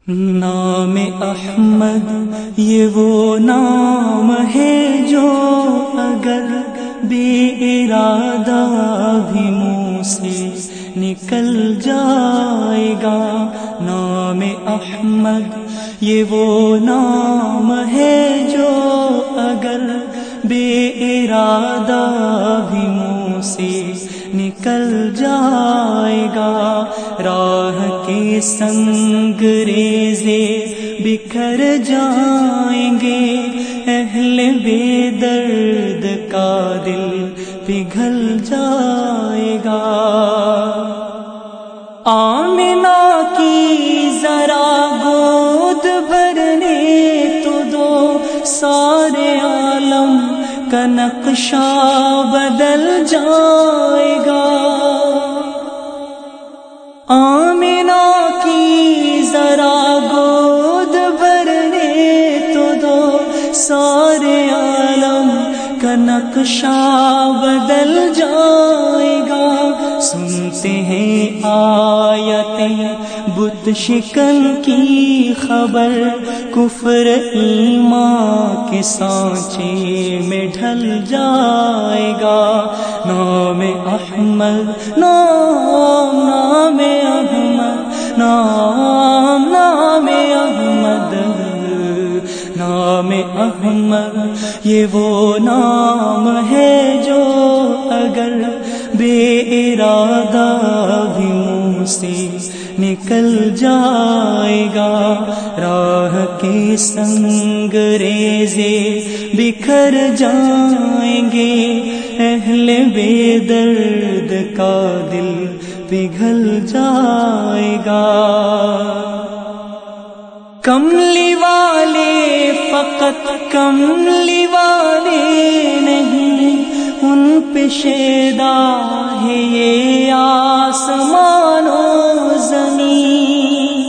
نام احمد یہ وہ نام ہے جو اگر بے ارادہ بھی منہ سے نکل جائے گا۔ نام احمد یہ وہ نام ہے جو اگر بے ارادہ بھی منہ سے نکل جائے گا۔ راہ کے سنگ ریزے بکھر جائیں گے، اہل بے درد کا دل پگھل جائے گا۔ آمنہ کی ذرا گود بھرنے تو دو، سارے عالم کا نقشہ بدل جائے گا۔ آمنہ کی ذرا گود بھرنے تو دو، سارے عالم کا نقشہ بدل جائے گا۔ سنتے ہیں آیتیں بت شکن کی خبر، کفر ایمان کے سانچے میں ڈھل جائے گا۔ نام احمد نام احمد نام احمد نام احمد یہ وہ نام ہے جو اگر بے ارادہ بھی منہ سے نکل جائے گا۔ راہ کے سنگ ریزے بکھر جائیں گے، اہل بے درد کا دل پگھل جائے گا۔ کملی والے فقط کملی والے نہیں، ان پہ شیدا ہے یہ آسمان و زمین۔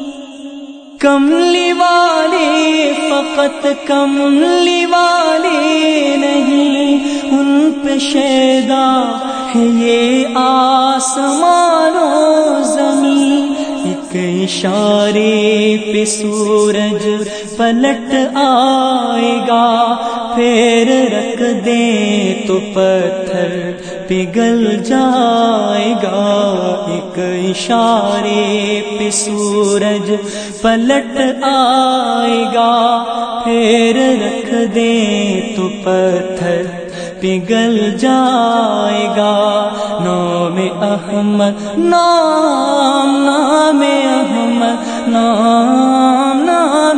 کملی والے فقط کملی والے نہیں، ان پہ شیدا ہے یہ آسمان و زمین۔ ایک اشارے پہ سورج پلٹ آئے گا، پیر رکھ دیں تو پتھر پگھل جائے گا۔ ایک اشارے پہ سورج پلٹ آئے گا، پیر رکھ دیں تو پتھر پگھل جائے گا۔ نام احمد نام احمد نام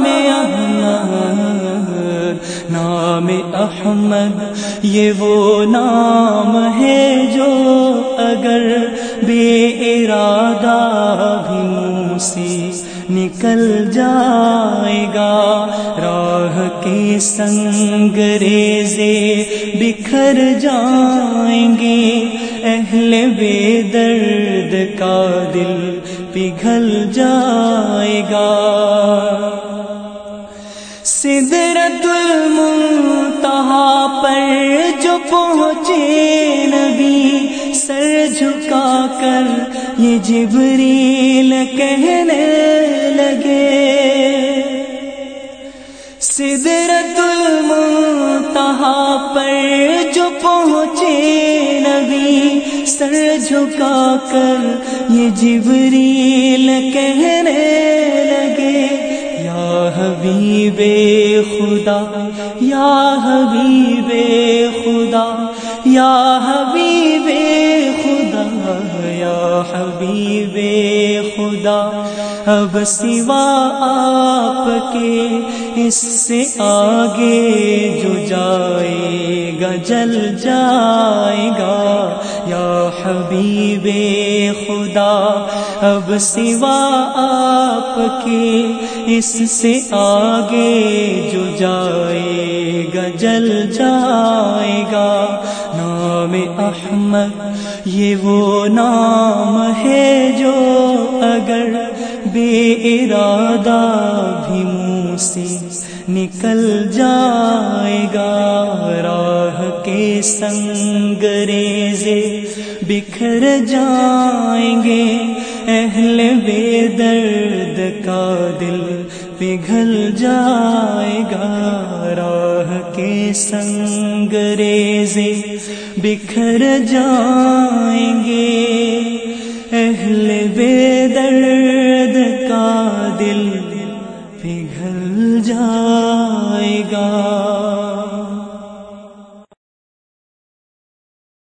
احمد یہ وہ نام ہے جو اگر بے ارادہ بھی منہ سے نکل جائے گا۔ راہ کے سنگ ریزے بکھر جائیں گے، اہل بے درد کا دل پگھل جائے گا۔ سدرۃ المنتہا پر جو پہنچے نبی، سر جھکا کر یہ جبریل کہنے لگے۔ سدرۃ المنتہا پر جو پہنچے نبی، سر جھکا کر یہ جبریل کہنے لگے۔ یا حبیب خدا یا حبیب خدا یا حبیب خدا یا حبیب خدا، اب سوا آپ کے اس سے آگے جو جائے گا جل جائے گا۔ یا حبیب خدا اب سوا آپ کے اس سے آگے جو جائے گا جل جائے گا۔ نام احمد یہ وہ نام ہے جو اگر بے ارادہ بھی منہ سے نکل جائے گا۔ راہ کے سنگ ریزے بکھر جائیں گے، اہل بے درد کا دل پگھل جائے گا، راہ کے سنگ ریزے بکھر جائیں گے، اہل بے درد کا دل پگھل جائے